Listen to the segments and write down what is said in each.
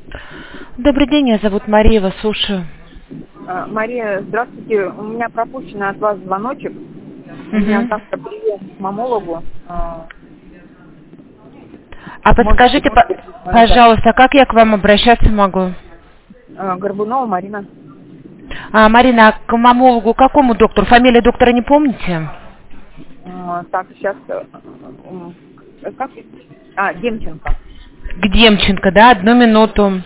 Добрый день, меня зовут Мария, вас слушаю. Мария, здравствуйте. У меня пропущен от вас звоночек. У меня завтра прием к мамологу. А подскажите, пожалуйста, как я к вам обращаться могу? Горбунова Марина. Марина, а к мамологу какому доктору? Фамилию доктора не помните? Так, сейчас... Как? Демченко. К Демченко, да? 1 минуту.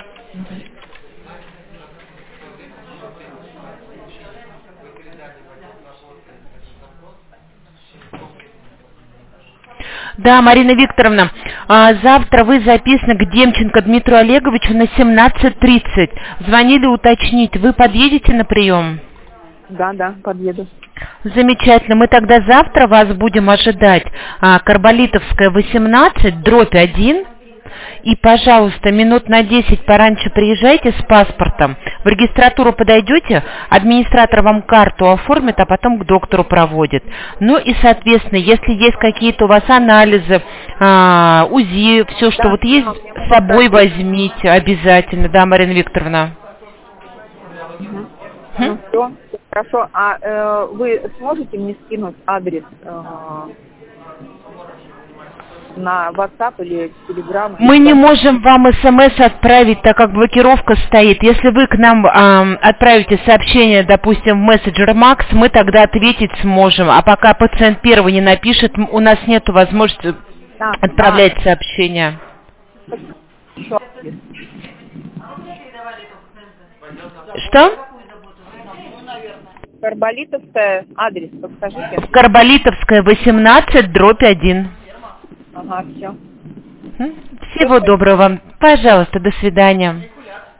Да, Марина Викторовна, завтра вы записаны к Демченко Дмитрию Олеговичу на 17:30. Звонили уточнить, вы подъедете на прием? Да, подъеду. Замечательно, мы тогда завтра вас будем ожидать. Карболитовская, 18/1. И, пожалуйста, минут на 10 пораньше приезжайте с паспортом. В регистратуру подойдете, администратор вам карту оформит, а потом к доктору проводит. Ну и, соответственно, если есть какие-то у вас анализы, УЗИ, все, что вот есть, с собой возьмите обязательно. Да, Марина Викторовна? Ну, все, хорошо. А вы сможете мне скинуть адрес на WhatsApp или Telegram? Мы не можем вам СМС отправить, так как блокировка стоит. Если вы к нам отправите сообщение, допустим, в мессенджер Max, мы тогда ответить сможем. А пока пациент первый не напишет, у нас нет возможности отправлять сообщения. Что? Карболитовская, адрес подскажите. Карболитовская, 18/1. Ага, все. Всего доброго вам. Пожалуйста, до свидания.